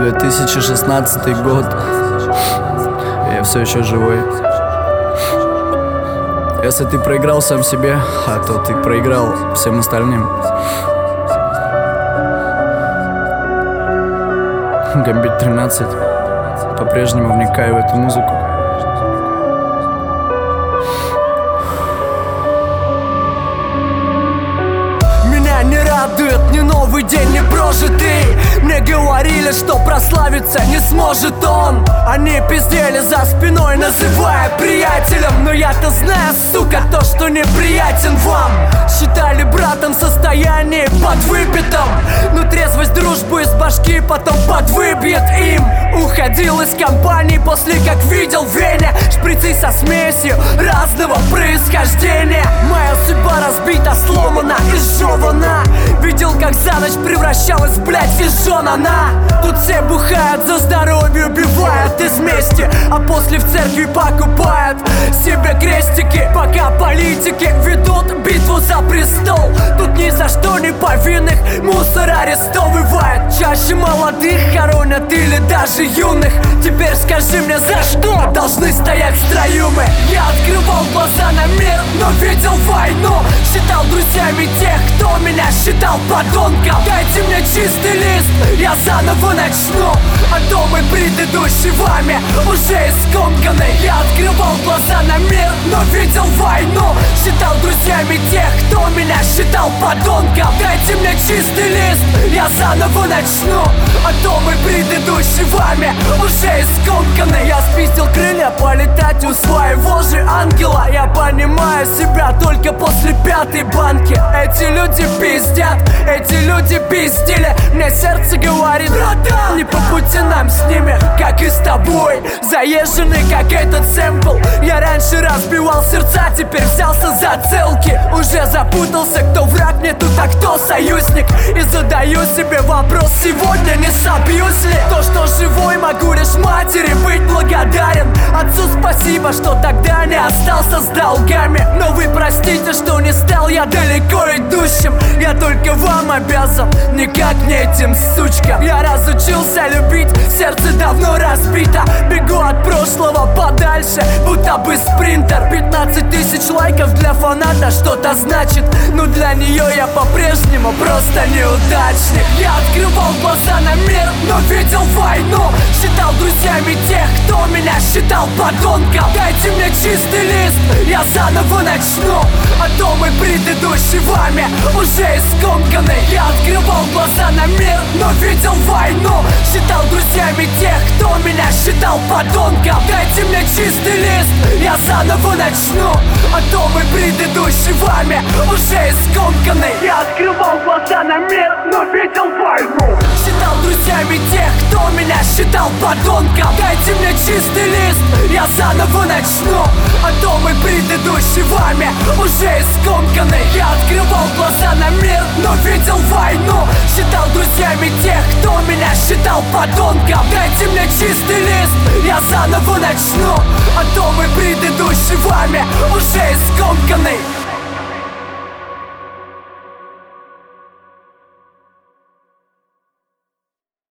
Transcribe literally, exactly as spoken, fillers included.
две тысячи шестнадцатый год. Я все еще живой. Если ты проиграл сам себе, а то ты проиграл всем остальным. Гамбит тринадцать. По-прежнему вникаю в эту музыку. Меня не радует ни новый день, не прожитый. Мне говорили, что прославиться не сможет он. Они пиздели за спиной, называя приятелем. Но я-то знаю, сука, то, что неприятен вам. Считали братом состояние подвыпитом, но трезвость дружбу из башки потом подвыбьет им. Уходил из компании после как видел в Вене шприцы со смесью разного происхождения. Моя судьба разбита, сломана и сжёвана. Видел, как за ночь превращалась, блядь, и жжён она. Тут все бухают, за здоровье убивают из мести, а после в церкви покупают себе крестики. Пока политики ведут битву за престол, тут ни за что не повинных мусор арестовывает. Чаще молодых хоронят или даже юных. Теперь скажи мне, за что должны стоять в строю мы? Я открывал глаза на мир, но видел войну. Считал друзьями тех, кто меня считал подонком. Дайте мне чистый лист, я заново начну. А то мы предыдущий вами уже искомканы. Я открывал глаза на мир, но видел войну. Считал друзьями тех, кто меня считал подонком. Дайте мне чистый лист, я заново начну. А то мы предыдущий вами уже искомканы. Я спиздил крылья полетать у своего же ангела. Я понимаю себя только после пятой банки. Эти люди пиздят, эти люди пиздили. Мне сердце говорит: братан, не по пути нам с ними, как и с тобой. Заезженный, как этот сэмпл. Я раньше разбивал сердца, теперь взялся за целки. Уже запутался, кто враг мне тут, а кто союзник. И задаю себе вопрос: сегодня не собьюсь ли? То, что живой, могу лишь матери быть благодарен. Отцу спасибо, что тогда не остался с долгами. Но вы простите, что не стал я далеко идущим. Я только вам обязан, никак не этим сучкам. Я разучился любить, сердце давно разбито. Бегу от прошлого подальше, будто бы спринтер. Пятнадцать тысяч лайков для фаната что-то значит, но для нее я по-прежнему просто неудачник. Я открывал глаза на мир, но видел войну. Считал друзьями тех, кто меня считал подонком. Дайте мне чистый лист, я заново начну. А то мы предыдущий вами уже искомканы. Я открывал глаза на мир, но видел войну. Считал друзьями тех, кто меня считал подонком. Дайте мне чистый лист, я заново начну. А то мы предыдущий вами уже искомканы. Я открывал глаза на мир, но видел войну. Считал друзьями тех, кто меня считал подонком. Дайте мне чистый лист, я заново начну. А то мы предыдущий вами уже искомканы. Я открывал глаза на мир, но видел войну. Считал друзьями тех, кто меня считал подонком. Дайте мне чистый лист, я заново начну. А то мы предыдущий вами уже искомканы.